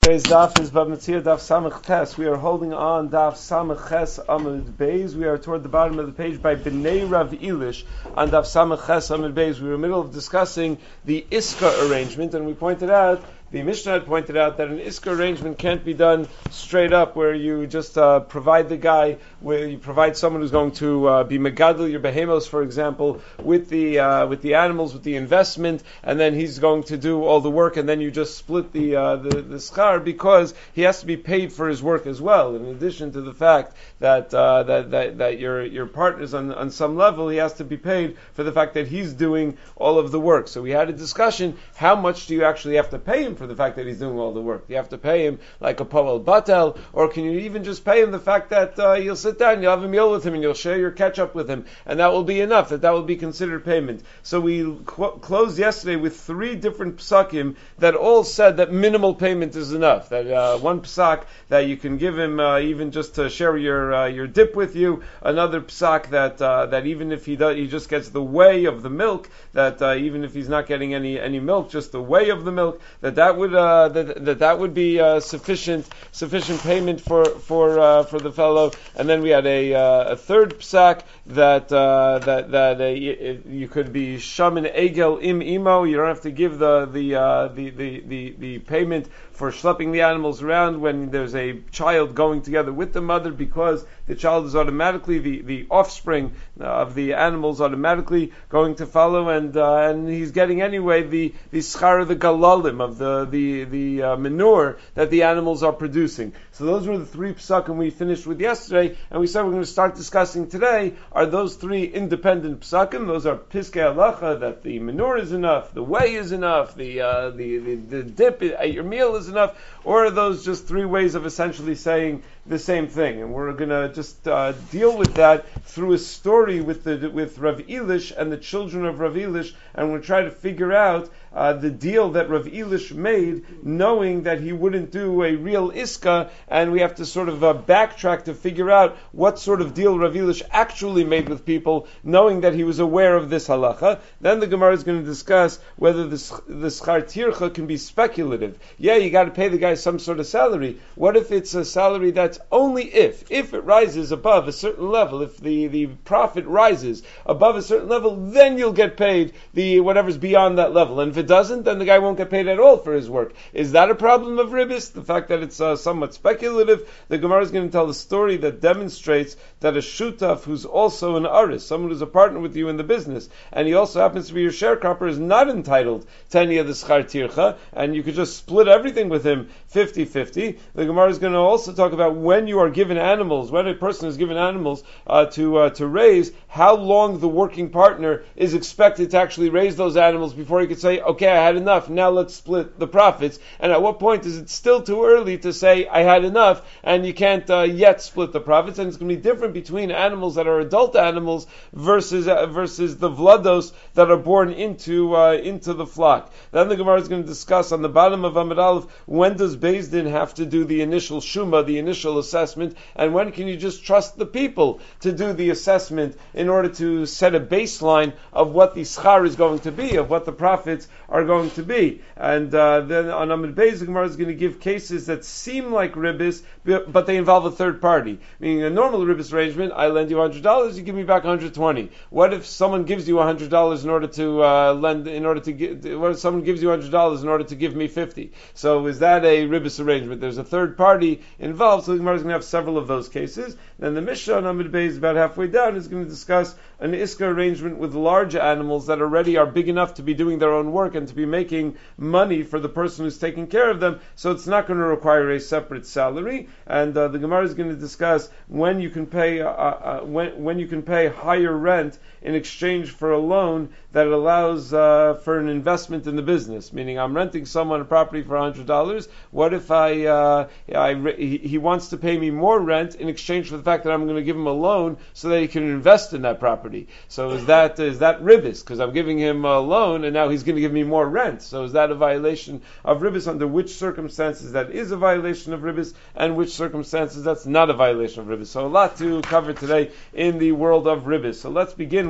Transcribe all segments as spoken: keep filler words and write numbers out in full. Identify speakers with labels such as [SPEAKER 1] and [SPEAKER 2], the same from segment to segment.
[SPEAKER 1] Today's daf is Bamatzir Daf Samach Tes. We are holding on Daf Samach Ches Amud Beis. We are toward the bottom of the page by Bnei Rav Elish on Daf Samach Ches Amud Beis. We were in the middle of discussing the Iska arrangement, and we pointed out, the Mishnah had pointed out that an Iska arrangement can't be done straight up, where you just uh, provide the guy, where you provide someone who's going to uh, be megadol your behemos, for example, with the uh, with the animals, with the investment, and then he's going to do all the work, and then you just split the uh, the, the schar, because he has to be paid for his work as well. In addition to the fact that uh, that, that that your your partners on on some level, he has to be paid for the fact that he's doing all of the work. So we had a discussion: how much do you actually have to pay him for the fact that he's doing all the work? Do you have to pay him like a Pavel Batel, or can you even just pay him the fact that uh, you'll sit down, you'll have a meal with him, and you'll share your ketchup with him, and that will be enough, that that will be considered payment? So we cl- closed yesterday with three different psakim that all said that minimal payment is enough, that uh, one psak that you can give him uh, even just to share your uh, your dip with you, another psak that uh, that even if he does, he just gets the whey of the milk, that uh, even if he's not getting any any milk, just the whey of the milk, that that would uh, that, that that would be uh, sufficient sufficient payment for for uh, for the fellow. And then we had a uh, a third psak that uh, that that uh, you, you could be shaman egel im imo. You don't have to give the the uh, the, the the the payment for schlepping the animals around when there's a child going together with the mother, because the child is automatically, the, the offspring of the animals automatically going to follow, and uh, and he's getting anyway the the schar of the galalim, of the the the uh, manure that the animals are producing. So those were the three psakim we finished with yesterday, and we said we're going to start discussing today. Are those three independent psakim? Those are piskei halacha, that the manure is enough, the whey is enough, the uh, the, the the dip at your meal is enough, or are those just three ways of essentially saying the same thing? And we're going to just uh, deal with that through a story with the with Rav Elish and the children of Rav Elish, and we'll try to figure out uh, the deal that Rav Elish made, knowing that he wouldn't do a real iska, and we have to sort of uh, backtrack to figure out what sort of deal Rav Elish actually made with people, knowing that he was aware of this halacha. Then the Gemara is going to discuss whether the, the schar tircha can be speculative. Yeah, you got to pay the guy some sort of salary. What if it's a salary that's only if, if it rises above a certain level, if the, the profit rises above a certain level, then you'll get paid the whatever's beyond that level. And if it doesn't, then the guy won't get paid at all for his work. Is that a problem of ribis? The fact that it's uh, somewhat speculative? The Gemara is going to tell a story that demonstrates that a shutaf who's also an aris, someone who's a partner with you in the business, and he also happens to be your sharecropper, is not entitled to any of the schar tircha, and you could just split everything with him fifty-fifty. The Gemara is going to also talk about when you are given animals, when a person is given animals uh, to uh, to raise, how long the working partner is expected to actually raise those animals before he could say, okay, I had enough, now let's split the profits. And at what point is it still too early to say, I had enough, and you can't uh, yet split the profits? And it's going to be different between animals that are adult animals versus uh, versus the vlados that are born into uh, into the flock. Then the Gemara is going to discuss on the bottom of Amud Aleph, when does Beis Din have to do the initial shuma, the initial assessment, and when can you just trust the people to do the assessment in order to set a baseline of what the schar is going to be, of what the profits are going to be. And uh, then on Amud Beis, the Gemara is going to give cases that seem like ribis, but they involve a third party. Meaning a normal ribis arrangement, I lend you one hundred dollars, you give me back one hundred twenty dollars. What if someone gives you one hundred dollars in order to uh, lend, in order to give, what if someone gives you one hundred dollars in order to give me fifty dollars? So is that a ribis arrangement? There's a third party involved, so the Gemara is going to have several of those cases. Then the Mishnah on Amud Beis, about halfway down, is going to discuss an iska arrangement with large animals that already are big enough to be doing their own work and to be making money for the person who's taking care of them, so it's not going to require a separate salary. And uh, the Gemara is going to discuss when you can pay uh, uh, when when you can pay higher rent in exchange for a loan that allows uh, for an investment in the business. Meaning, I'm renting someone a property for one hundred dollars. What if I, uh, I he, he wants to pay me more rent in exchange for the fact that I'm going to give him a loan so that he can invest in that property? So is that is that ribis? Because I'm giving him a loan and now he's going to give me more rent. So is that a violation of ribis? Under which circumstances that is a violation of ribis, and which circumstances that's not a violation of ribis? So a lot to cover today in the world of ribis. So let's begin with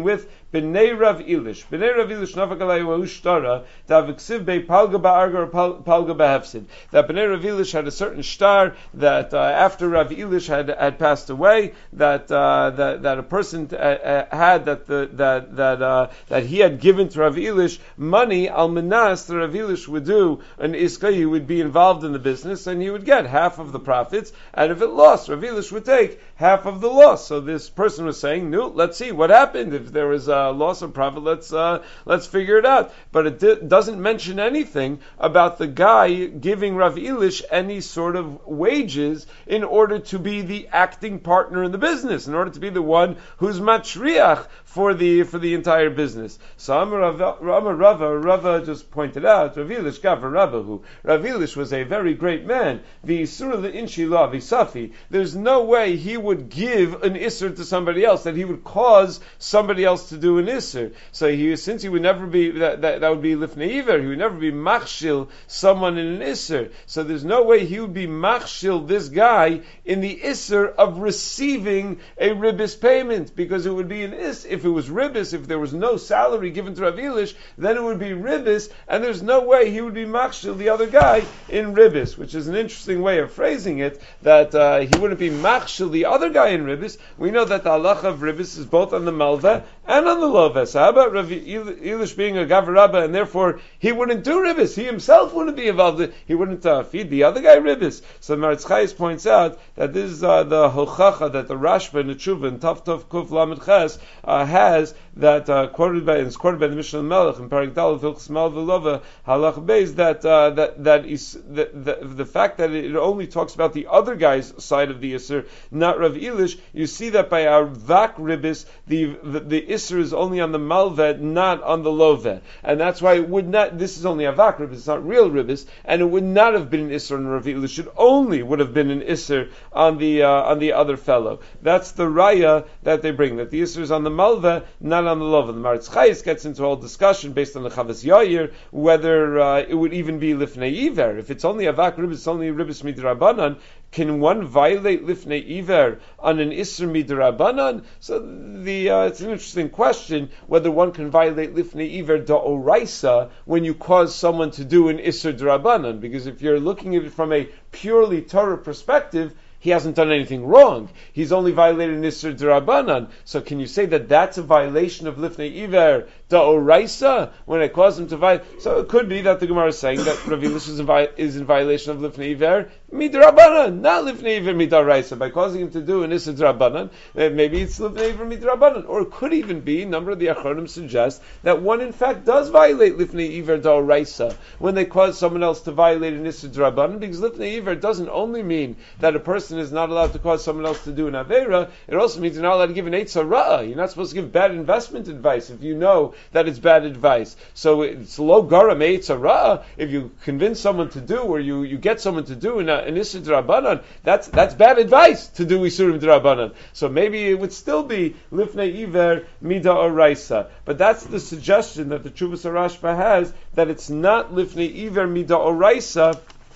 [SPEAKER 1] B'nei Rav Ilish. B'nei Rav Ilish nafak alei wa ushtara daviksiv be palga ba'arga or palga ba'hefsid. That B'nei Rav Ilish had a certain shtar that uh, after Rav Ilish had had passed away, that uh, that that a person uh, uh, had that the that that uh, that he had given to Rav Ilish money al manas that Rav Ilish would do an iska. He would be involved in the business and he would get half of the profits. And if it lost, Rav Ilish would take half of the loss. So this person was saying, "No, let's see what happened. If there was a loss of profit, let's uh, let's figure it out." But it di- doesn't mention anything about the guy giving Rav Ilish any sort of wages in order to be the acting partner in the business, in order to be the one who's matshriach for the for the entire business. So Amar Rava, Rava, Rava just pointed out, Rav Ilish gaver Rabbahu. Rav Ilish was a very great man. The Isur le'inshi la v'safi. There's no way he would give an Isser to somebody else, that he would cause somebody else to do an Isser. So he, since he would never be, that, that, that would be Lifnei Iver, he would never be machshil someone in an Isser. So there's no way he would be machshil this guy in the Isser of receiving a ribis payment, because it would be an Is. If it was ribis, if there was no salary given to Rav Ilish, then it would be ribis, and there's no way he would be machshil the other guy in ribis, which is an interesting way of phrasing it, that uh, he wouldn't be machshil the other guy in ribis. We know that the halacha of ribis is both on the malva and on the lova. So how about Rav Ilish being a gaver rabba, and therefore he wouldn't do ribis? He himself wouldn't be involved. He wouldn't uh, feed the other guy ribis. So Maritz Chayes points out that this is uh, the hochacha that the Rashba in the Tshuva and Tov Tov Kuf Lamed Ches uh, has, that uh, quoted by, it's quoted by the Mishnah Melech in Parak Daled Hilchos Malva Lova Halach Beis, that uh, that that is the, the the fact that it only talks about the other guy's side of the Isser, not Rav Ilish. You see that by our Vak Ribis, the, the the Isser is only on the Malveh, not on the Loveh, and that's why it would not. This is only a Vak Ribis; it's not real Ribis, and it would not have been an Isser on Rav Ilish. It only would have been an Isser on the uh, on the other fellow. That's the Raya that they bring, that the Isser is on the Malveh, not on the Loveh. The Maritz Chayes gets into a whole discussion based on the Chavas Yair whether uh, it would even be Lifnei Iver. If it's only a Vak Ribis, it's only Ribis Midrabanan. Can one violate Lifnei Iver on an Isser Midrabanan? So the uh, it's an interesting question whether one can violate Lifnei Iver Da'oraisa when you cause someone to do an Isser Drabanan. Because if you're looking at it from a purely Torah perspective, he hasn't done anything wrong. He's only violated an Isser D'Rabanan. So can you say that that's a violation of Lifnei Iver Da'oraisa when I cause him to violate? So it could be that the Gemara is saying that Rav Ilish is in, vi- is in violation of Lifnei Iver Midrabanan, not Lifnei Iver Midaraisa, by causing him to do an Isser D'Rabanan. Maybe it's Lifnei Iver Midrabanan. Or it could even be, a number of the Achronim suggest, that one in fact does violate Lifnei Iver Da'oraisa when they cause someone else to violate an Isser D'Rabanan, because Lifnei Iver doesn't only mean that a person is not allowed to cause someone else to do an Aveira, it also means you're not allowed to give an Eitz Hara'ah. You're not supposed to give bad investment advice if you know that it's bad advice. So it's lo garam Eitz Hara'ah. If you convince someone to do, or you, you get someone to do an, an Isser D'Rabanan, that's that's bad advice to do Isurim D'Rabanan. So maybe it would still be Lifnei Iver Mida Oraisa. But that's the suggestion that the Chuvas Rashba has, that it's not Lifnei Iver Mida Oraisa.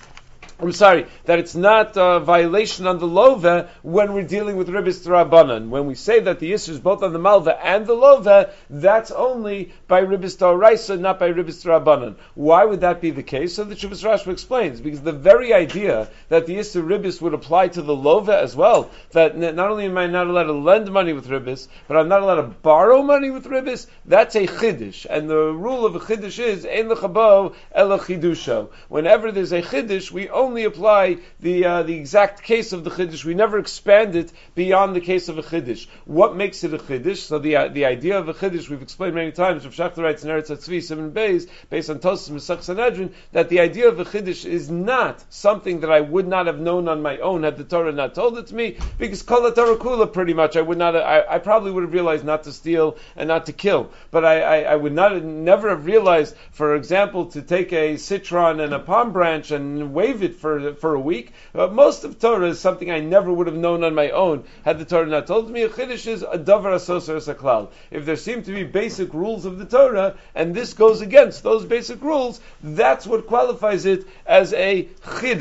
[SPEAKER 1] I'm sorry, that it's not a violation on the Lova when we're dealing with Ribis D'Rabanan. When we say that the Yisr is both on the Malva and the Lova, that's only by Ribis D'Oraisa, not by Ribis D'Rabanan. Why would that be the case? So the Chuvas Rashba explains, because the very idea that the Yisr Ribis would apply to the Lova as well, that not only am I not allowed to lend money with Ribis, but I'm not allowed to borrow money with Ribis, that's a Chiddush. And the rule of a Chiddush is, Ein L'chabo Ela Chidusho. Whenever there's a Chiddush, we only only apply the uh, the exact case of the Chiddush. We never expand it beyond the case of a Chiddush. What makes it a Chiddush? So the uh, the idea of a Chiddush, we've explained many times, Rav Shachter writes in Eretz HaTzvi, Simon Beis, based on Tosas Mesach Sanhedrin, that the idea of a Chiddush is not something that I would not have known on my own had the Torah not told it to me, because Kol HaTorah Kula, pretty much, I would not, I, I probably would have realized not to steal and not to kill. But I, I, I would not, never have realized, for example, to take a citron and a palm branch and wave it for for a week. Uh, most of Torah is something I never would have known on my own had the Torah not told me. A Chiddush is a davar asosar saklal. If there seem to be basic rules of the Torah, and this goes against those basic rules, that's what qualifies it as a Chiddush.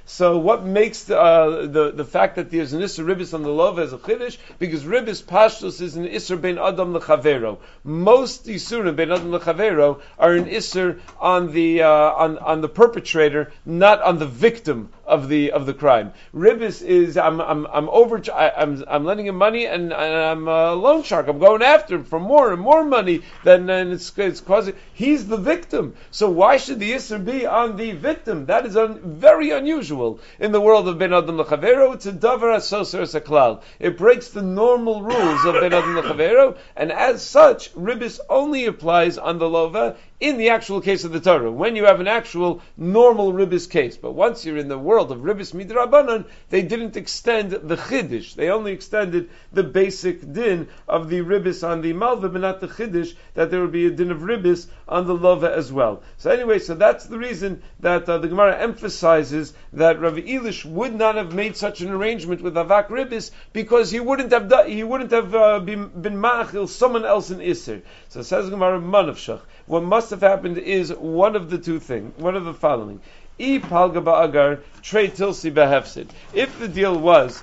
[SPEAKER 1] So what makes the, uh, the the fact that there's an Isser Ribis on the Lova as a Chiddush? Because Ribis Pashtus is an Isser Ben Adam Lechavero. Most Isurim Ben Adam Lechavero are an Isser on the uh, on on the perpetrator, not on the victim of the of the crime. Ribis is I'm I'm I'm over I, I'm I'm lending him money and, and I'm a loan shark. I'm going after him for more and more money than and it's it's causing. He's the victim. So why should the Isser be on the victim? That is un, very unusual in the world of Ben Adam Lechavero. It's a davar asoser saklal. It breaks the normal rules of Ben Adam Lechavero, and as such, Ribis only applies on the lova in the actual case of the Torah, when you have an actual normal Ribis case. But once you're in the world of Ribis Midrabanan, they didn't extend the Chiddush. They only extended the basic din of the Ribis on the Malva, but not the Chiddush, that there would be a din of Ribis on the Lova as well. So anyway, so that's the reason that uh, the Gemara emphasizes that Rav Elish would not have made such an arrangement with Avak Ribis, because he wouldn't have done, he wouldn't have uh, been, been ma'achil someone else in Isser. So says the Gemara, Manavshach. What must have happened is one of the two things, one of the following. I palga ba'agar, trei tilsi behefsid. If the deal was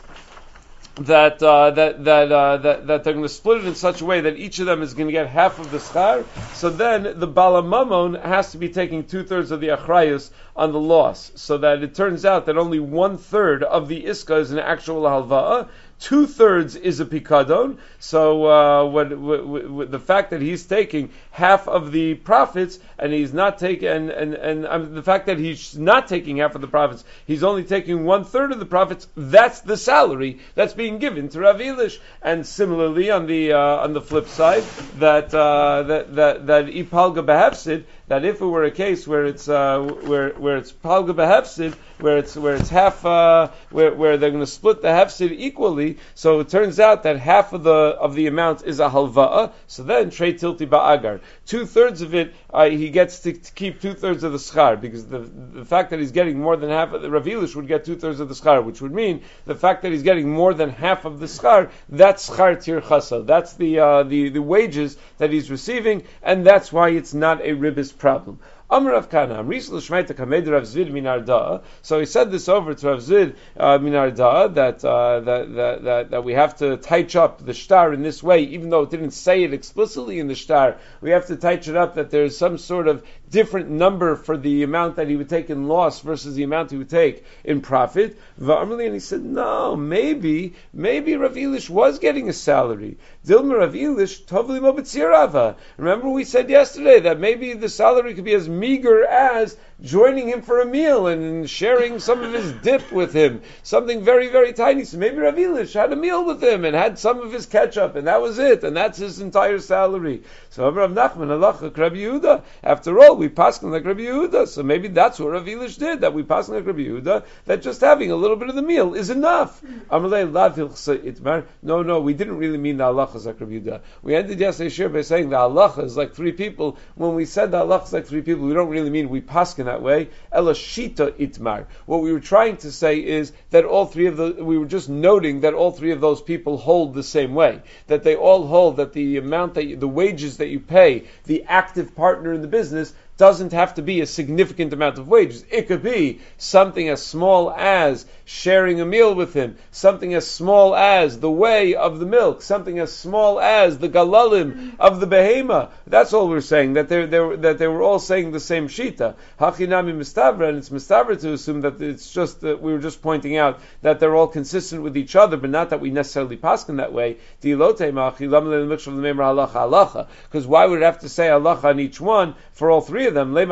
[SPEAKER 1] that uh, that that, uh, that that they're going to split it in such a way that each of them is going to get half of the schar, so then the balamamon has to be taking two thirds of the achrayus on the loss, so that it turns out that only one third of the iska is an actual halva'a. Two thirds is a pikadon. So uh, when, when, when the fact that he's taking half of the profits and he's not taking, and and, and um, the fact that he's not taking half of the profits, he's only taking one third of the profits. That's the salary that's being given to Rav Elish. And similarly, on the uh, on the flip side, that uh, that that that ipalga behefsid, that if it were a case where it's uh, where where it's palga behefsid, where it's where it's half uh, where where they're going to split the hefsid equally, so it turns out that half of the of the amount is a halva'a. So then trei tilti ba'agar, two thirds of it uh, he gets to, to keep two thirds of the schar, because the the fact that he's getting more than half of the Rav Elish would get two thirds of the schar, which would mean the fact that he's getting more than half of the schar, that's schar tir chasa, that's the uh, the the wages that he's receiving, and that's why it's not a ribis problem. Amar Rav Kana, Risal Shmeita Kamed Rav Zvid Minarda. So he said this over to Rav Zvid uh, Minarda that, uh, that that that that we have to touch up the shtar in this way, even though it didn't say it explicitly in the shtar. We have to touch it up that there's some sort of different number for the amount that he would take in loss versus the amount he would take in profit. And he said, no, maybe maybe Rav Elish was getting a salary. Dilma Rav Elish Tovli Mobitzirava. Remember we said yesterday that maybe the salary could be as meager as joining him for a meal and sharing some of his dip with him, something very, very tiny. So maybe Rav Elish had a meal with him and had some of his ketchup, and that was it, and that's his entire salary. So Rav Nachman, halacha Rabbi Yehuda. After all, we paskin like Rabbi Yehuda, so maybe that's what Rav Elish did, that we paskin like Rabbi Yehuda, that just having a little bit of the meal is enough. No, no, we didn't really mean the halacha is like Rabbi Yehuda. We ended yesterday shir by saying the halacha is like three people. When we said the halacha is like three people, we don't really mean we paskin that way. Ela shita itmar. What we were trying to say is that all three of the, we were just noting that all three of those people hold the same way. That they all hold that the amount that you, the wages that you pay the active partner in the business doesn't have to be a significant amount of wages. It could be something as small as sharing a meal with him, something as small as the whey of the milk, something as small as the galalim of the behema. That's all we're saying, that they that they were all saying the same shita. Hachinami mistavra, and it's mistavra to assume that it's just that we were just pointing out that they're all consistent with each other, but not that we necessarily paskin that way. Because why would it have to say halacha on each one for all three of them?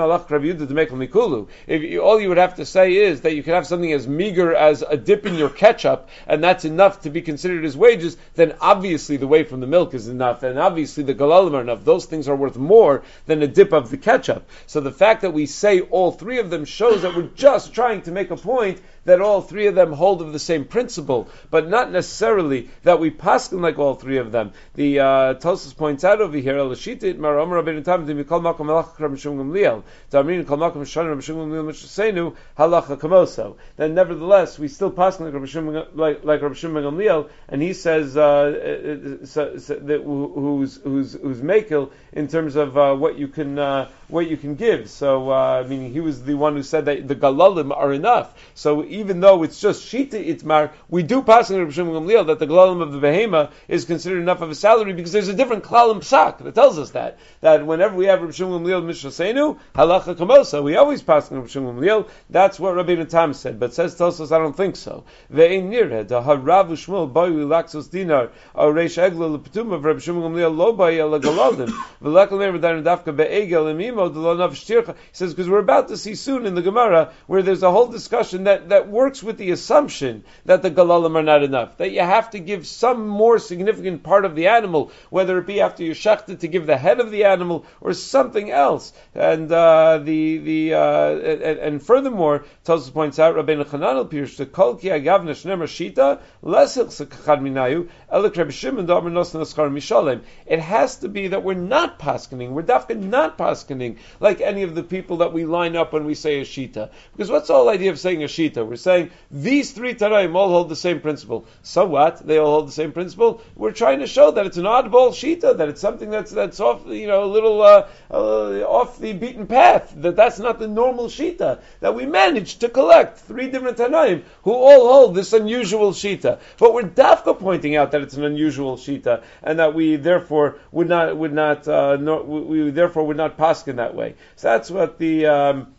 [SPEAKER 1] If all you would have to say is that you can have something as meager as a dip in your ketchup, and that's enough to be considered as wages, then obviously the whey from the milk is enough, and obviously the galalim are enough. Those things are worth more than a dip of the ketchup. So the fact that we say all three of them shows that we're just trying to make a point that all three of them hold of the same principle, but not necessarily that we paskin like all three of them. The uh, Tosfos points out over here, Gamliel. Damrin kol makom shana Rabbi Shimon Gamliel mishasenu halacha kamoso. Then nevertheless, we still pass like Rabbi Shimon like, like Rabbi Shimon Gamliel, and he says uh, so, so that who's who's who's makil in terms of uh, what you can uh, what you can give. So uh, meaning he was the one who said that the galalim are enough. So even though it's just shita itmar, we do pass like Rabbi Shimon Gamliel that the galalim of the behema is considered enough of a salary because there's a different klalim psak that tells us that that whenever we have Rabbi Shimon Gamliel mishasenu halacha kamosa, we always pass like Rabbi Shimon Gamliel. That's what Rabbeinu Tam said, but says Tosfos I don't think so. Ve'ein nireh the harav u'shmuel bayu laxos dinar or reish egla lepetuma of Rabbi Shimon Gamliel lo bayu la galalim v'lekal never dainu dafka be'egel emimo d'lo nav shtircha. He says because we're about to see soon in the Gemara where there's a whole discussion that, that works with the assumption that the galalim are not enough, that you have to give some more significant part of the animal, whether it be after you shechted to give the head of the animal or something else. And uh, the the uh, and, and furthermore, Tosfos points out Rabbeinu Chananel Pirush the kol ki agavna shnemer shita lesich sekachad minayu elek Rabbi Shimon damer nosna schar mishalem. It has to be that we're not paskening, we're dafka not paskening like any of the people that we line up when we say a shita. Because what's the whole idea of saying a shita? We're saying these three tanaim all hold the same principle. So what? They all hold the same principle. We're trying to show that it's an oddball shita, that it's something that's that's off, you know, a little uh, uh, off the beaten path. That that's not the normal shita. That we managed to collect three different tanaim who all hold this unusual shita. But we're dafka pointing out that it's an unusual shita, and that we therefore would not would not uh, no, we, we therefore would not paskin that way. So that's what the um,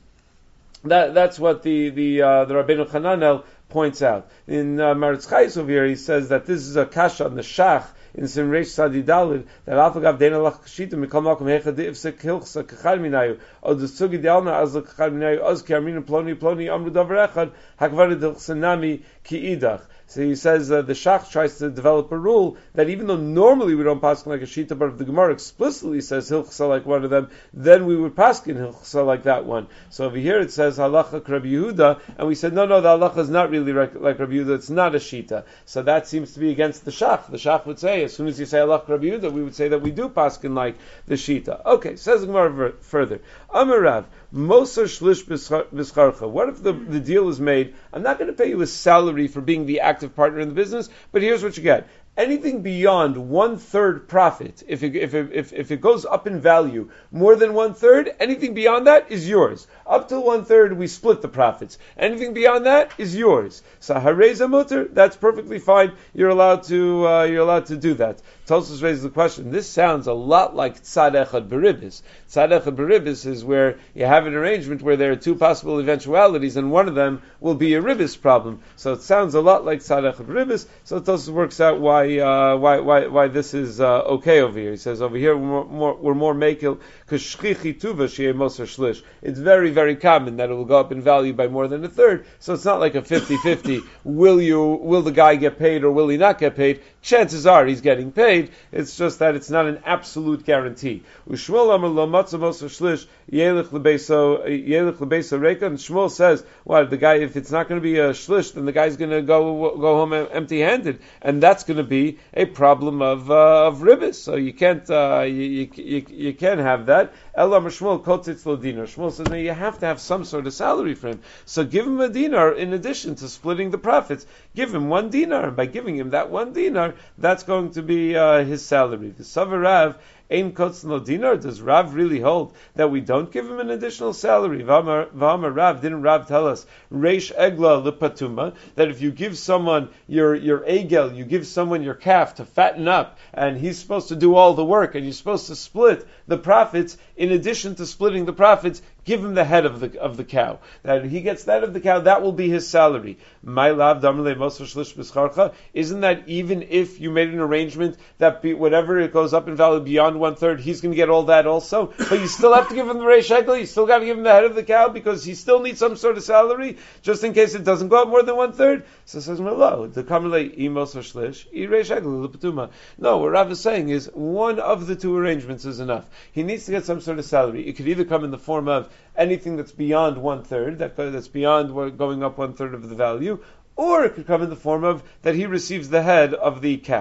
[SPEAKER 1] that that's what the the uh, the Rabbeinu Chananel points out. In uh, Maritz Chayes over here, he says that this is a kasha on the shach in Simreish Sadi Dalid that Alfagav Dena Lach Kashita Mikol Makom Hecha Deivse Kilchsa Kachad Minayu or the Sugi Dialna Az Kachad Minayu Az Ki Amrina Ploni Ploni Amru Davar Echad Hakvar Dilchsanami Ki Idach. So he says uh, the Shach tries to develop a rule that even though normally we don't paskin like a shita, but if the Gemara explicitly says hilchsa like one of them, then we would paskin hilchsa like that one. So over here it says halacha Rabbi Yehuda, and we said no, no, the halacha is not really like Rabbi Yehuda; it's not a shita. So that seems to be against the Shach. The Shach would say as soon as you say halacha Rabbi Yehuda, we would say that we do paskin like the shita. Okay, says the Gemara further. Amarav Moser Shlish Bischarcha. What if the, the deal is made? I'm not going to pay you a salary for being the active partner in the business, but here's what you get. Anything beyond one third profit, if it, if, it, if if it goes up in value more than one third, anything beyond that is yours. Up to one third, we split the profits. Anything beyond that is yours. So hareza mutter, that's perfectly fine. You're allowed to uh, you're allowed to do that. Tosfos raises the question. This sounds a lot like tzad echad beribis. Tzad echad beribis is where you have an arrangement where there are two possible eventualities, and one of them will be a ribis problem. So it sounds a lot like tzad echad beribis. So Tosfos works out why. Uh, why why why this is uh, okay over here. He says over here we're more, more, we're more makil because shchichi tuva sheyeh moser shlish. It's very very common that it will go up in value by more than a third. So it's not like a fifty-fifty. Will you will the guy get paid or will he not get paid? Chances are he's getting paid. It's just that it's not an absolute guarantee. Ushmuel amar lo matzah moser shlish yelich lebeso yelich lebeso reka. And Shmuel says, well, the guy if it's not going to be a shlish, then the guy's going to go go home empty-handed, and that's going to be a problem of uh, of ribis, so you can't uh, you, you you can't have that. Elam Shmuel kotzitz lo dinar. Shmuel says no, you have to have some sort of salary for him. So give him a dinar in addition to splitting the profits. Give him one dinar, and by giving him that one dinar, that's going to be uh, his salary. The Savarav. Ein kotz no dinar. Does Rav really hold that we don't give him an additional salary? V'amar V'amar Rav, didn't Rav tell us reish egla lepatuma, that if you give someone your your egel, you give someone your calf to fatten up, and he's supposed to do all the work, and you're supposed to split the profits. In addition to splitting the profits, give him the head of the of the cow. That he gets that of the cow, that will be his salary. My lav damle moser shlish b'scharcha. Isn't that even if you made an arrangement that be, whatever it goes up in value beyond one third, he's going to get all that also? But you still have to give him the reish shekel. You still got to give him the head of the cow because he still needs some sort of salary just in case it doesn't go up more than one third. So it says Merlo, the kamele imos shlish i reish shekel l'patuma. No, what Rav is saying is one of the two arrangements is enough. He needs to get some sort of salary. It could either come in the form of anything that's beyond one third, that that's beyond what, going up one third of the value, or it could come in the form of that he receives the head of the cow.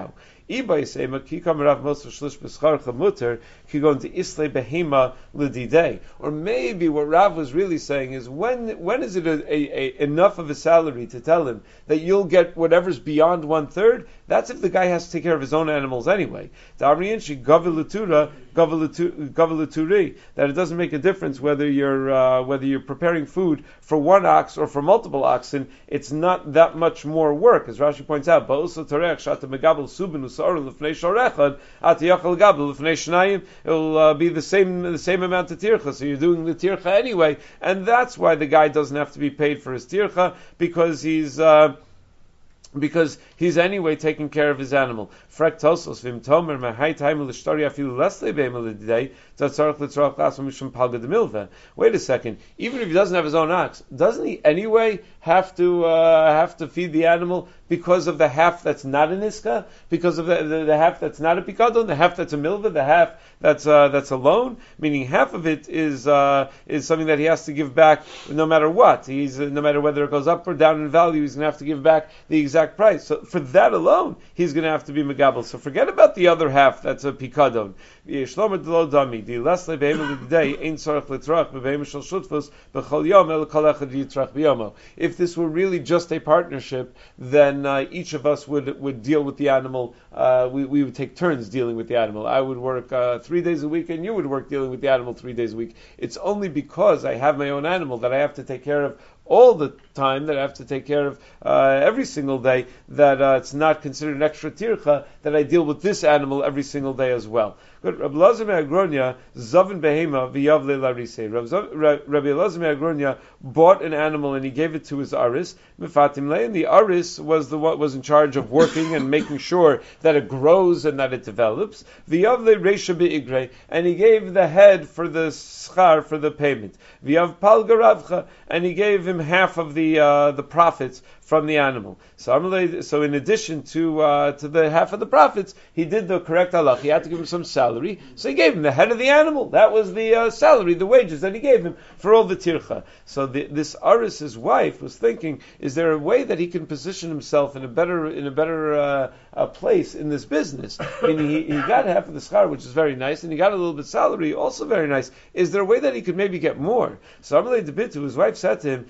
[SPEAKER 1] Ibay say makikam rav moser shlish b'scharcha muter kigon to isle behema l'didei. Or maybe what Rav was really saying is when when is it a, a, a, enough of a salary to tell him that you'll get whatever's beyond one third? That's if the guy has to take care of his own animals anyway. That it doesn't make a difference whether you're uh, whether you're preparing food for one ox or for multiple oxen. It's not that much more work, as Rashi points out. It'll uh, be the same the same amount of tircha. So you're doing the tircha anyway, and that's why the guy doesn't have to be paid for his tircha, because he's. Uh, because he's anyway taking care of his animal. Wait a second. Even if he doesn't have his own ox, doesn't he anyway have to uh, have to feed the animal because of the half that's not an iska, because of the, the, the half that's not a pikadon, the half that's a milva, the half that's uh, that's a loan? Meaning half of it is uh, is something that he has to give back no matter what. He's uh, no matter whether it goes up or down in value, he's going to have to give back the exact price. So for that alone, he's going to have to be megabel. So forget about the other half that's a pikadon. If this were really just a partnership, then uh, each of us would would deal with the animal. Uh, we, we would take turns dealing with the animal. I would work uh, three days a week, and you would work dealing with the animal three days a week. It's only because I have my own animal that I have to take care of all the time, that I have to take care of uh, every single day, that uh, it's not considered an extra tircha, that I deal with this animal every single day as well. Good. Rabbi Elazar Me'agronia, Zavin Behema v'yavle larisei. Rabbi Elazar Me'agronia bought an animal and he gave it to his aris. Mefatim lei, and the aris was the what was in charge of working and making sure that it grows and that it develops. V'yavle reisha be'igre, and he gave the head for the schar, for the payment. V'yav pal garavcha, and he gave him half of the uh, the profits from the animal. So, so in addition to uh, to the half of the profits, he did the correct halach. He had to give him some salary, so he gave him the head of the animal. That was the uh, salary, the wages that he gave him for all the tircha. So the, this aris's wife was thinking: is there a way that he can position himself in a better in a better uh, uh, place in this business? Meaning he, he got half of the schar, which is very nice, and he got a little bit salary, also very nice. Is there a way that he could maybe get more? So Amalei Debitu, his wife said to him,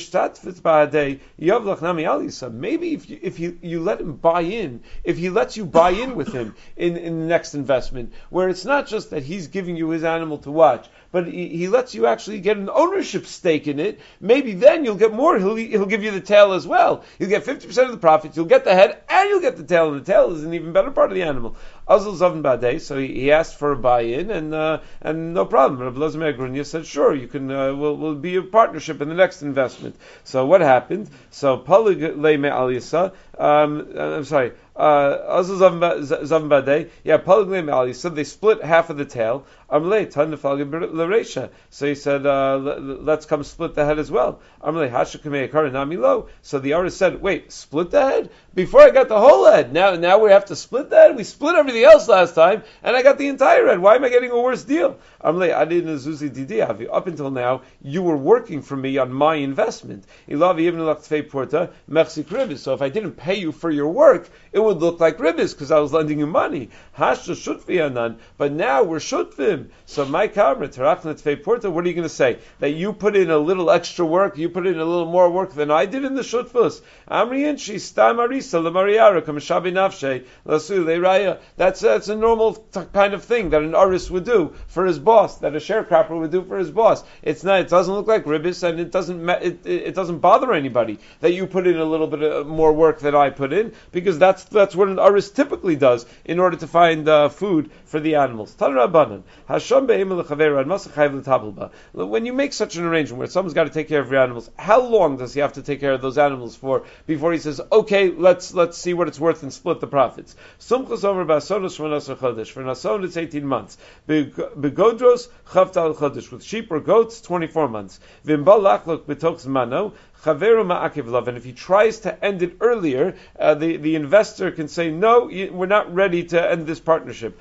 [SPEAKER 1] maybe if you, if you, you let him buy in, if he lets you buy in with him in, in the next investment, where it's not just that he's giving you his animal to watch, but he, he lets you actually get an ownership stake in it, maybe then you'll get more. He'll, he'll give you the tail as well. You'll get fifty percent of the profits, you'll get the head, and you'll get the tail, and the tail is an even better part of the animal. Azul Zavin Badei, so he, he asked for a buy-in, and uh, and no problem. Rabbi Elazar Me'agronia said, sure, you can, uh, we'll, we'll be a partnership in the next investment. So what happened? So Palig Le Me'al Yisa, um, I'm sorry, Uh, Zavin Badei, yeah, Palig Le Me'al Yisa, they split half of the tail. Amlei Tan Nefalge L'Reisha. So he said, uh, let's come split the head as well. Amlei Hashakamei Karanami Lo. So the Aris said, wait, split the head? Before I got the whole head, now now we have to split the head? We split everything else last time, and I got the entire head. Why am I getting a worse deal? Amlei Adi Nazuzi Didi Avi. Up until now, you were working for me on my investment. Ilavi Ibn Laktfei Porta, Mechsik Ribis. So if I didn't pay you for your work, it would look like Ribis, because I was lending you money. Hashta Shutfi Anan. But now we're Shutvim. So my camera, Terachnat Fei Porta, what are you going to say? That you put in a little extra work, you put in a little more work than I did in the Shutfus? Amriyan Shi Stam Arisa Lamariara Kamshabi Nafshe Lasu Leiraya. That's that's a normal t- kind of thing that an Aris would do for his boss, that a sharecropper would do for his boss. It's not. It doesn't look like Ribis, and it doesn't. It, it doesn't bother anybody that you put in a little bit of more work than I put in, because that's that's what an Aris typically does in order to find uh, food for the animals. Tanrabanan Hasham. When you make such an arrangement where someone's got to take care of your animals, how long does he have to take care of those animals for before he says, okay, let's let's see what it's worth and split the profits? For Nason, it's eighteen months. Begodros, with sheep or goats, twenty-four months. chaveru ma'akev lav. And if he tries to end it earlier, uh, the, the investor can say, no, we're not ready to end this partnership.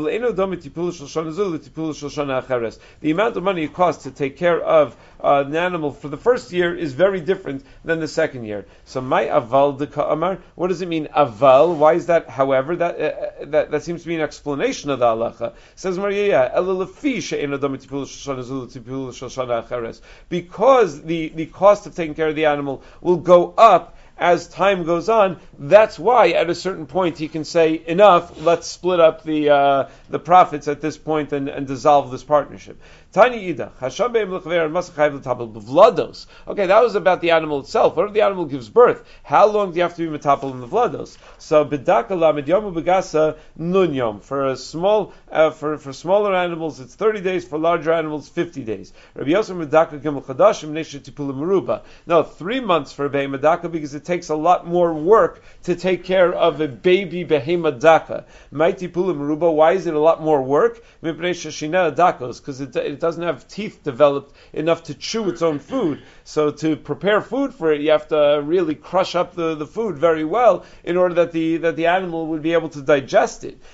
[SPEAKER 1] The amount of money it costs to take care of uh, an animal for the first year is very different than the second year. So my aval de ka'amar, what does it mean aval? Why is that however? That uh, that, that seems to be an explanation of the halacha. Says Maria, because the, the cost of taking care of the animal will go up as time goes on. That's why at a certain point he can say, enough, let's split up the uh, the profits at this point and, and dissolve this partnership. Tani Ida, Vlados. Okay, that was about the animal itself. What if the animal gives birth? How long do you have to be metapel in the Vlados? So Bidaka Lamed Yom Begasa Nun Yom. For a small uh, for, for smaller animals it's thirty days, for larger animals fifty days. Rabbi Yosef Medaka Gimel Chadashim Neshe Tipulim Meruba. No, three months for a Behema Daka because it takes a lot more work to take care of a baby Behema Daka. Mighty Pulim Meruba, why is it a lot more work? Because it, it doesn't have teeth developed enough to chew its own food. So to prepare food for it, you have to really crush up the, the food very well in order that the that the animal would be able to digest it.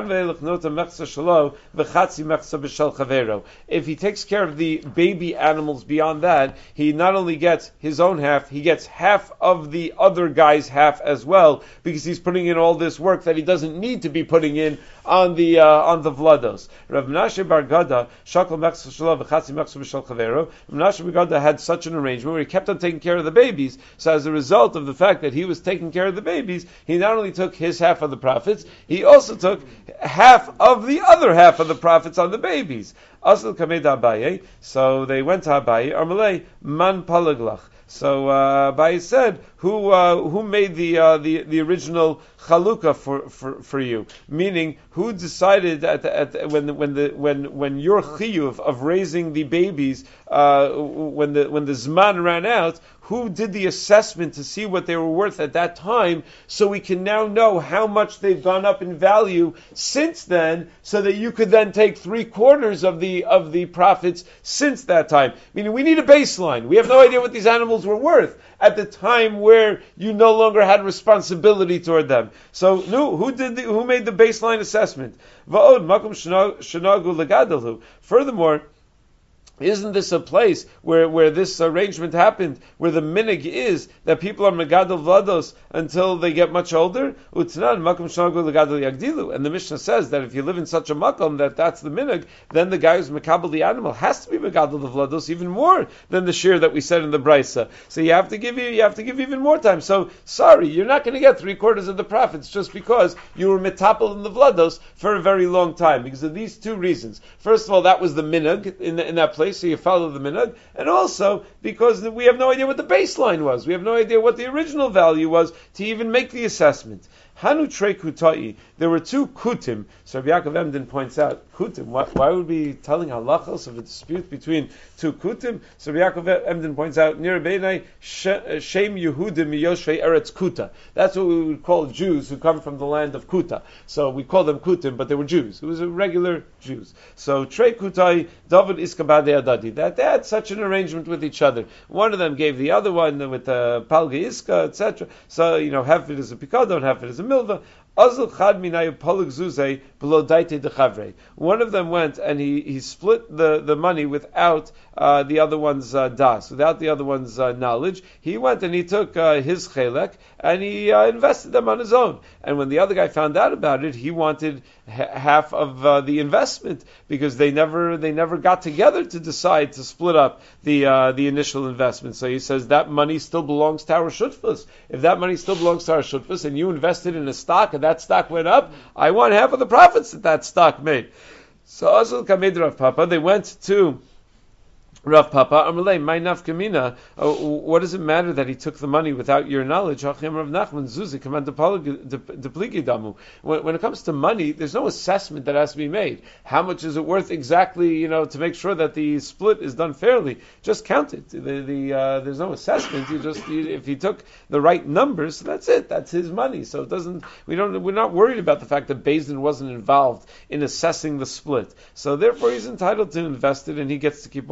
[SPEAKER 1] If he takes care of the baby animals beyond that, he not only gets his own half, he gets half of the other guy's half as well, because he's putting in all this work that he doesn't need to be putting in on the uh, on the vlados. Rav Menashe Bar Gada Shakal Mechsa Shalav V'Chatzi Mechsa B'Shal Chavero. Rav Menashe Bar Gada had such an arrangement where he kept on taking care of the babies. So as a result of the fact that he was taking care of the babies, he not only took his half of the profits, he also took half of the other half of the profits on the babies. Asl Kamed Abaye. So they went to Abaye. Armalei Man Palaglach. So uh, Abaye said, "Who uh, who made the uh, the the original chalukah for, for, for you?" Meaning, who decided at, the, at the, when the, when the when when your chiyuv of raising the babies uh, when the when the zman ran out? Who did the assessment to see what they were worth at that time, so we can now know how much they've gone up in value since then, so that you could then take three quarters of the of the profits since that time. Meaning, we need a baseline. We have no idea what these animals were worth at the time where you no longer had responsibility toward them. So, no, who did the, who made the baseline assessment? Va'od makom shenagu legadalhu. Furthermore, isn't this a place where, where this arrangement happened, where the minig is that people are megadol vlados until they get much older? Utnan makom shnagu legadol yagdilu. And the Mishnah says that if you live in such a makom that that's the minig, then the guy who's mekabel the animal has to be megadol the vlados even more than the shear that we said in the brisa. So you have to give you, you have to give even more time. So sorry, you're not going to get three quarters of the profits just because you were metapel in the vlados for a very long time, because of these two reasons. First of all, that was the minig in, in that place. So you follow the minhag, and also because we have no idea what the baseline was. We have no idea what the original value was to even make the assessment. Hanu Trei Kutai, there were two kutim. So Rabbi Yaakov Emden points out, kutim, why, why would we be telling halachos of a dispute between two kutim? So Rabbi Yaakov Emden points out, Nir Beinai Shem Yehudim Yoshvei Eretz Kuta. That's what we would call Jews who come from the land of Kuta. So we call them kutim, but they were Jews. It was a regular Jews. So Trei Kutai, David Iskabade Adadi. That they had such an arrangement with each other. One of them gave the other one with the uh, Palge Iska, et cetera. So, you know, half of it is a pikadon, half of it is a milva. One of them went and he, he split the, the money without uh, the other one's uh, das, without the other one's uh, knowledge. He went and he took uh, his chelek and he uh, invested them on his own. And when the other guy found out about it, he wanted ha- half of uh, the investment, because they never they never got together to decide to split up the uh, the initial investment. So he says that money still belongs to our shutfus. If that money still belongs to our shutfus and you invested in a stock and that stock went up, I want half of the profits that that stock made. So Azul Kamed Rav Papa, they went to Rav Papa, Amalei, my nafkamina. What does it matter that he took the money without your knowledge? When when it comes to money, there's no assessment that has to be made. How much is it worth exactly? You know, to make sure that the split is done fairly, just count it. The, the uh, there's no assessment. You just you, if he took the right numbers, that's it. That's his money. So it doesn't. We don't. We're not worried about the fact that Beis Din wasn't involved in assessing the split. So therefore, he's entitled to invest it, and he gets to keep all the investment.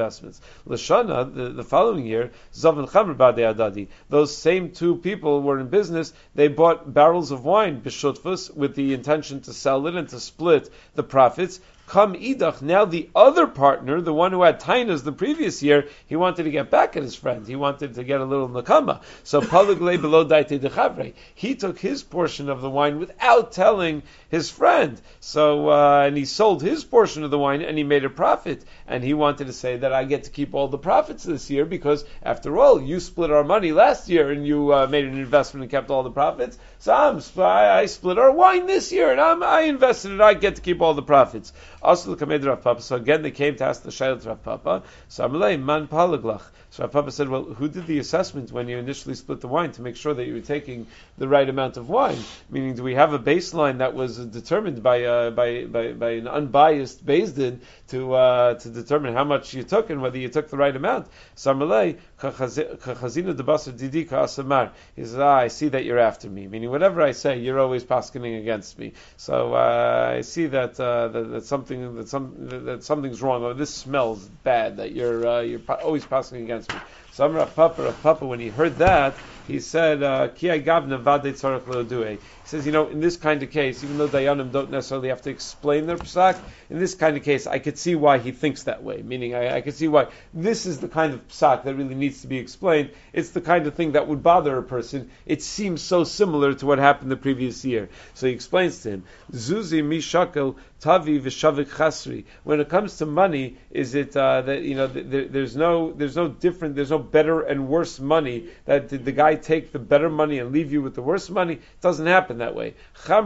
[SPEAKER 1] investments. Lashana, the, the following year, Zav and Chamr Badei Adadi. Those same two people were in business. They bought barrels of wine, b'shutfus, with the intention to sell it and to split the profits. Come idach, now the other partner, the one who had tainas the previous year, he wanted to get back at his friend. He wanted to get a little nakama. So palagle below daite dechavre. He took his portion of the wine without telling his friend. So uh, and he sold his portion of the wine and he made a profit. And he wanted to say that I get to keep all the profits this year because after all, you split our money last year and you uh, made an investment and kept all the profits. So I'm, I split our wine this year and I'm, I invested it. I get to keep all the profits. Also, the Rav Papa. So again, they came to ask the Shailat Rav Papa. So Amalei man palaglach. So Rav Papa said, "Well, who did the assessment when you initially split the wine to make sure that you were taking the right amount of wine? Meaning, do we have a baseline that was determined by uh, by, by by an unbiased Beis Din to uh, to determine how much you took and whether you took the right amount?" So Amalei kachazina debasar didi ka'asamar. He says, "Ah, I see that you're after me. Meaning, whatever I say, you're always paskening against me. So uh, I see that, uh, that that something." That some that something's wrong, or this smells bad. That you're uh, you're always passing against me. So Rav Papa, Rav Papa, when he heard that, he said, "Ki gavna vade tzarich leodue." He says, you know, in this kind of case, even though dayanim don't necessarily have to explain their psak, in this kind of case, I could see why he thinks that way. Meaning, I, I could see why this is the kind of psak that really needs to be explained. It's the kind of thing that would bother a person. It seems so similar to what happened the previous year. So he explains to him, "Zuzi mishakel tavi v'shavik chasri." When it comes to money, is it uh, that you know th- th- there's no there's no different there's no better and worse money, that did the guy take the better money and leave you with the worse money? It doesn't happen that way.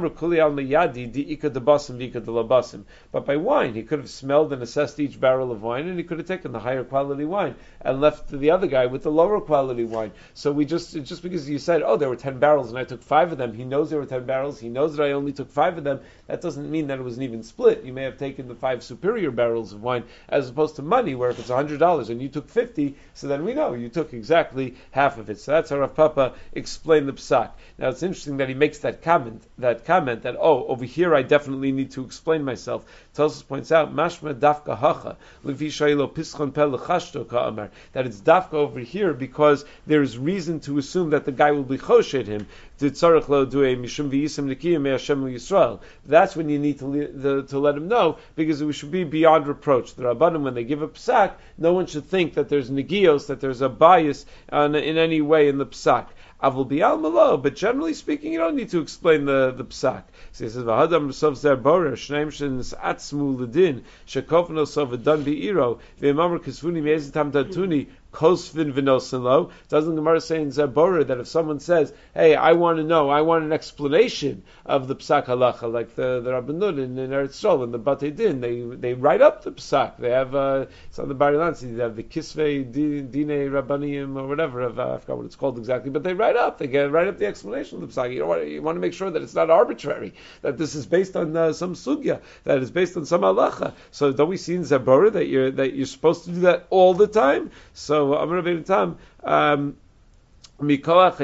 [SPEAKER 1] But by wine, he could have smelled and assessed each barrel of wine, and he could have taken the higher quality wine and left the other guy with the lower quality wine. So we just just because you said, oh, there were ten barrels and I took five of them, he knows there were ten barrels, he knows that I only took five of them, that doesn't mean that it was an even split. You may have taken the five superior barrels of wine as opposed to money, where if it's one hundred dollars and you took fifty, so then we know you took exactly half of it. So that's how Rav Papa explained the psak. Now it's interesting that he makes that comment, that comment that, oh, over here I definitely need to explain myself. Tosfos points out, mashma dafka hacha, levi shaylo pischon pel lechashto ka'amar, that it's dafka over here because there's reason to assume that the guy will be choshed him. That's when you need to, le- the, to let him know, because it should be beyond reproach. The Rabbanim, when they give a psak, no one should think that there's negios, that there's a bias uh, in any way in the psak. Avul bial malo, but generally speaking, you don't need to explain the, the psak. So he says, "V'hadam b'sov zer borer shneim shenis atzmu l'din shekofno sov v'dan bi'iro v'imamar kisvuni me'ezitam datuni kosvin v'nosin lo." Doesn't the Gemara say in Zaborer that if someone says, "Hey, I want to know, I want an explanation of the psak halacha," like the the Rabbanut in, in Eretz Yisrael and the Batei Din, they they write up the psak. They have uh, it's on the Bar Ilan, they have the Kisvei Dine Rabbanim or whatever. Of, uh, I forgot what it's called exactly, but they write up. They get write up the explanation of the psak. You know what? You want to make sure that it's not arbitrary, that this is based on uh, some sugya, that is based on some halacha. So don't we see in Zaborer that you're that you're supposed to do that all the time? So So Amar Rabbeinu Tam, um, it depends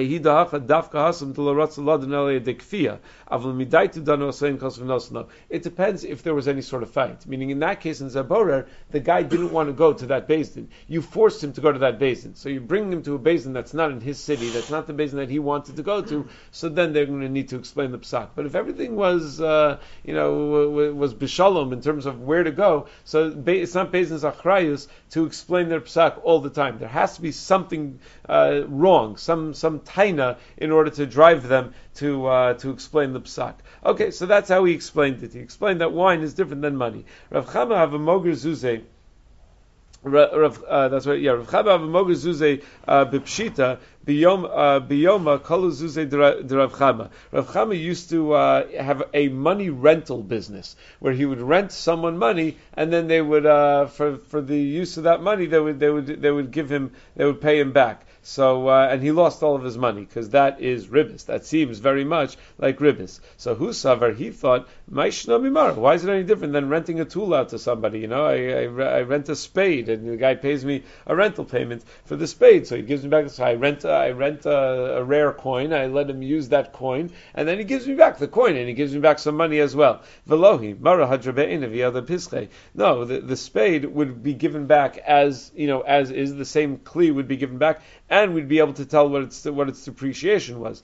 [SPEAKER 1] if there was any sort of fight. Meaning, in that case, in Zaborer, the guy didn't want to go to that Beis Din. You forced him to go to that Beis Din. So you bring him to a Beis Din that's not in his city, that's not the Beis Din that he wanted to go to, so then they're going to need to explain the psak. But if everything was, uh, you know, was bishalom in terms of where to go, so it's not Beis Din's achrayus to explain their psak all the time. There has to be something uh, wrong, some some taina, in order to drive them to uh, to explain the psak. Okay, so that's how he explained it. He explained that wine is different than money. Rav Chama have a moger zuzeh. Rav, uh, that's right. Yeah, Rav Chama have a moger zuzeh b'pshita biyom biyoma kolu zuzeh d'Rav Chama. Rav Chama used to uh, have a money rental business where he would rent someone money, and then they would uh, for for the use of that money they would they would they would give him they would pay him back. So uh, and he lost all of his money because that is ribis. That seems very much like ribis. So who savar? He thought, why is it any different than renting a tool out to somebody? You know, I, I, I rent a spade and the guy pays me a rental payment for the spade, so he gives me back. So I rent uh, I rent a, a rare coin. I let him use that coin, and then he gives me back the coin, and he gives me back some money as well. Velohi mara hadrabe'ina. No, the, the spade would be given back as, you know, as is. The same kli would be given back, and we'd be able to tell what its what its depreciation was.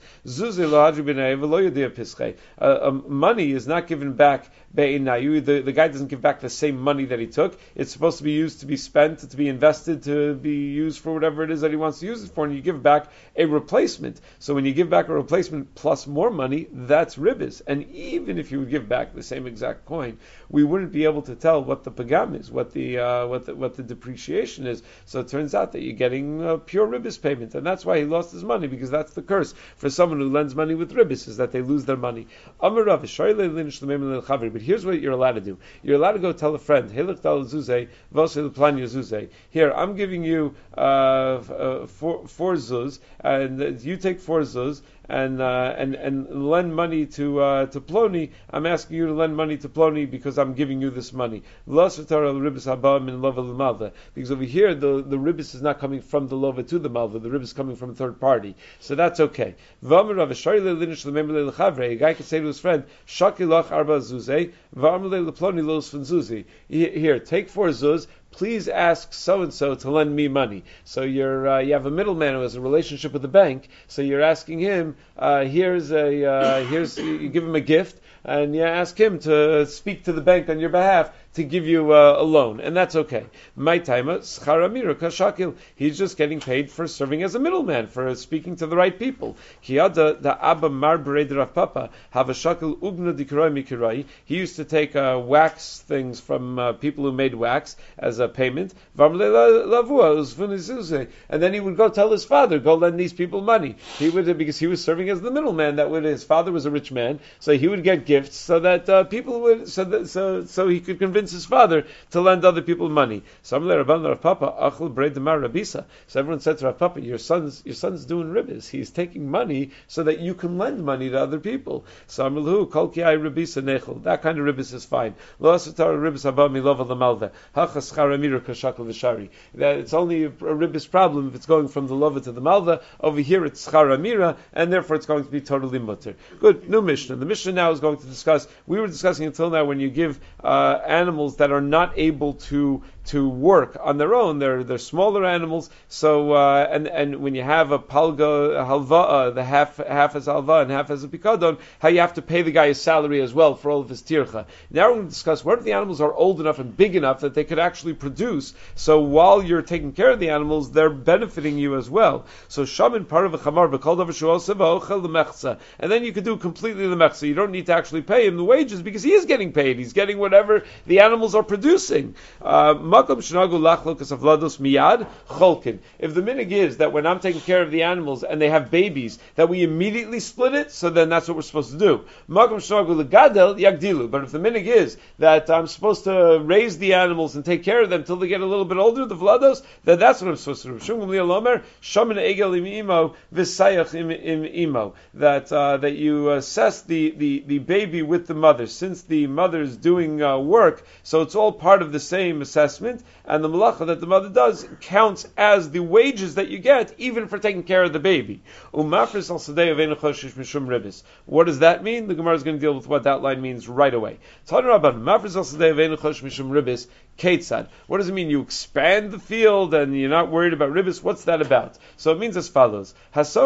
[SPEAKER 1] Uh, um, money is not given back. The, the guy doesn't give back the same money that he took. It's supposed to be used to be spent, to be invested, to be used for whatever it is that he wants to use it for, and you give back a replacement. So when you give back a replacement plus more money, that's ribis. And even if you would give back the same exact coin, we wouldn't be able to tell what the pagam is, what the uh, what the, what the depreciation is. So it turns out that you're getting a pure ribis payment, and that's why he lost his money, because that's the curse for someone who lends money with ribis, is that they lose their money. But here's what you're allowed to do. You're allowed to go tell a friend, here, I'm giving you uh, uh, four, four zuz, and you take four zuz, and uh, and and lend money to uh, to Ploni. I'm asking you to lend money to Ploni because I'm giving you this money. Because over here the the ribis is not coming from the lova to the malva. The ribis is coming from a third party, so that's okay. A guy could say to his friend, here, take four zuz. Please ask so and so to lend me money. So you're uh, you have a middleman who has a relationship with the bank. So you're asking him, uh, here's a uh, here's you give him a gift, and you ask him to speak to the bank on your behalf to give you uh, a loan, and that's okay. My time, scharamira kashakil. He's just getting paid for serving as a middleman, for speaking to the right people. Kiyada the abba mar Rav Papa have a shakil ugna dikirai mikirai. He used to take uh, wax things from uh, people who made wax as a payment, and then he would go tell his father, go lend these people money. He would, because he was serving as the middleman. That would, his father was a rich man, so he would get gifts so that uh, people would, so that, so so he could convince his father to lend other people money. So everyone said to Rav Papa, your son's your son's doing ribbis. He's taking money so that you can lend money to other people. So that kind of ribbis is fine. That it's only a ribbis problem if it's going from the lova to the malva. Over here it's schar amira, and therefore it's going to be totally mutter. Good. New Mishnah. The Mishnah now is going to discuss. We were discussing until now when you give uh, animals that are not able to to work on their own. They're they're smaller animals. So uh, and and when you have a palga a halva, the half half as halva and half as a pikadon, how you have to pay the guy his salary as well for all of his tircha. Now we're going to discuss what if the animals are old enough and big enough that they could actually produce. So while you're taking care of the animals, they're benefiting you as well. So shaman part of a chamar b'kol davar shu'al seva, and then you could do completely the mechza. You don't need to actually pay him the wages because he is getting paid. He's getting whatever the animals are producing. Uh, If the minig is that when I'm taking care of the animals and they have babies, that we immediately split it, so then that's what we're supposed to do. But if the minig is that I'm supposed to raise the animals and take care of them until they get a little bit older, the vlados, then that's what I'm supposed to do. That uh, that you assess the, the, the baby with the mother, since the mother is doing uh, work, so it's all part of the same assessment, and the malacha that the mother does counts as the wages that you get, even for taking care of the baby. What does that mean? The Gemara is going to deal with what that line means right away. What does it mean? You expand the field and you're not worried about ribbis? What's that about? So it means as follows.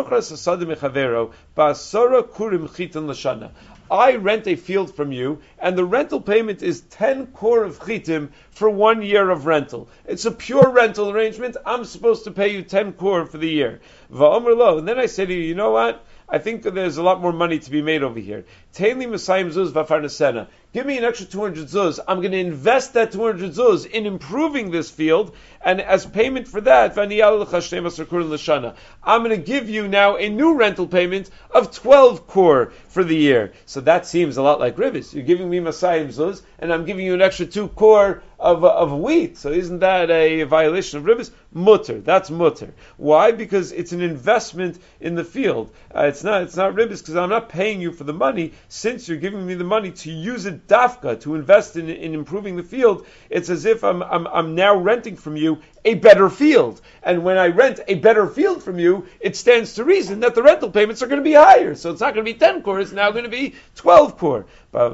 [SPEAKER 1] I rent a field from you, and the rental payment is ten kor of chitim for one year of rental. It's a pure rental arrangement. I'm supposed to pay you ten kor for the year. And then I say to you, you know what? I think that there's a lot more money to be made over here. Give me an extra two hundred zuz. I'm going to invest that two hundred zuz in improving this field, and as payment for that, I'm going to give you now a new rental payment of twelve kor for the year. So that seems a lot like ribbis. You're giving me Masayim zuz, and I'm giving you an extra two kor of of wheat. So isn't that a violation of ribis? Mutter. That's mutter. Why? Because it's an investment in the field. Uh, it's not it's not ribis because I'm not paying you for the money. Since you're giving me the money to use it dafka to invest in in improving the field, it's as if I'm I'm I'm now renting from you a better field. And when I rent a better field from you, it stands to reason that the rental payments are going to be higher. So it's not going to be ten core, it's now going to be twelve core. But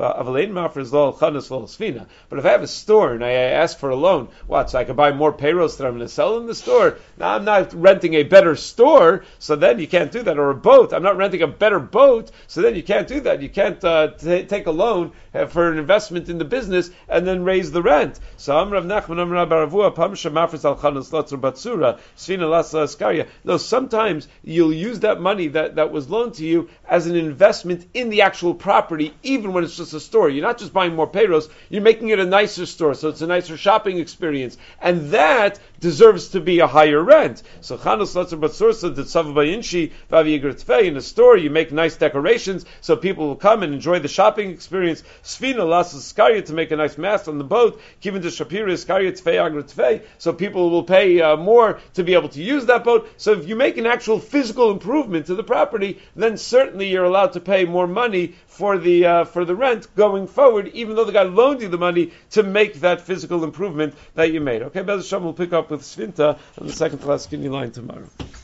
[SPEAKER 1] if I have a store and I ask for a loan, what, so I can buy more payros that I'm going to sell in the store? Now I'm not renting a better store, so then you can't do that. Or a boat, I'm not renting a better boat, so then you can't do that. You can't uh, t- take a loan uh, for an investment in the business and then raise the rent. So Amrav Nachman Amrav Baravua Pam Shemafres Al Chanas Latzur Batsura Svina Lasa Askaria. No, sometimes you'll use that money that, that was loaned to you as an investment in the actual property, even when it's just a store. You're not just buying more payros, you're making it a nicer store, so it's a nicer shopping experience. And that deserves to be a higher rent. So Chanos Latzur Batsura did Savabayinshi Vavi Yigrtfei. In a store, you make nice decorations so people will come and enjoy the shopping experience. Svina Lasa Askaria, to make a nice mast on the boat. Given to Shapira Askaria Tfei Agrtfei, so people will pay uh, more to be able to use that boat. So if you make an actual physical improvement to the property, then certainly you're allowed to pay more money for the uh, for the rent going forward, even though the guy loaned you the money to make that physical improvement that you made. Okay, Bez Hashem, we'll pick up with Svinta on the second class skinny line tomorrow.